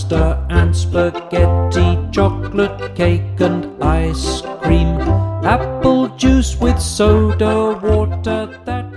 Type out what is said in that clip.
pasta and spaghetti, chocolate cake and ice cream, apple juice with soda water, that